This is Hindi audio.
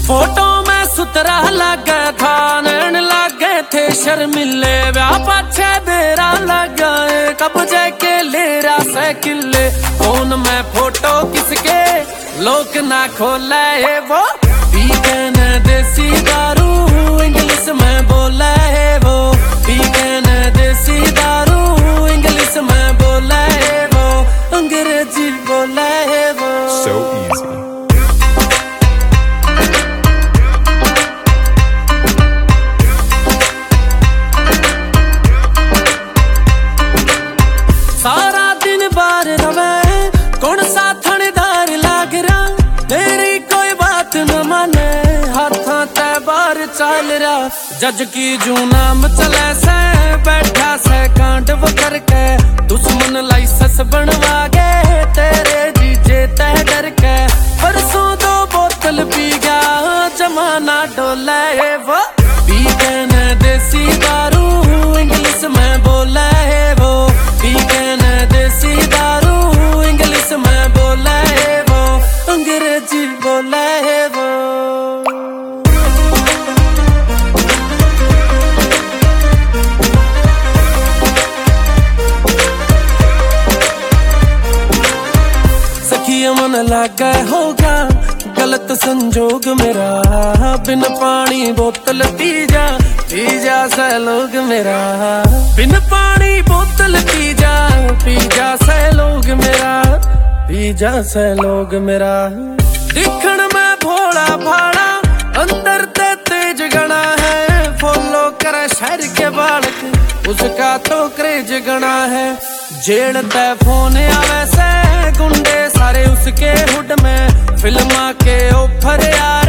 फोटो में सुतरा लगे था, नैन लगे थे शर्मिले, व्याह पाछे देरा लगा कब जाके ले रहा साइकिले। फोन में फोटो किसके लोक ना खोला है वो, पी के न देसी दारू इंग्लिश में बोला है वो, पी के न देसी दारू इंग्लिश में बोला है वो, अंग्रेजी बोला है वो। So easy. सारा दिन बाहर रवे कौन सा थानेदार लाग रहा, तेरी कोई बात न माने हाथा ते बाहर चल रहा। जज की जू नाम चले से बैठा से कांड वो करके, दुश्मन लाइसेंस बनवा गए तेरे जीजे तह डर के। परसों 2 बोतल पी गया जमाना डोला है वो, पी के न देसी दारू इंग्लिश में बोला है वो, पी के न देसी दारू इंग्लिश में बोला है वो, अंग्रेजी बोला है वो। सखिया मन लागा होगा गलत संजोग मेरा, बिन पानी बोतल पी जा से लोग मेरा, बिन पानी बोतल पी जा से लोग मेरा, पी जा से लोग मेरा। दिखण में भोला भाड़ा अंदर ते तेज गणा है, फॉलो करे शहर के बालक उसका तो क्रेज गणा है। जेल ते फोन आवे से गुंडे सारे उसके हुड में, फिल्मा के ऑफर आए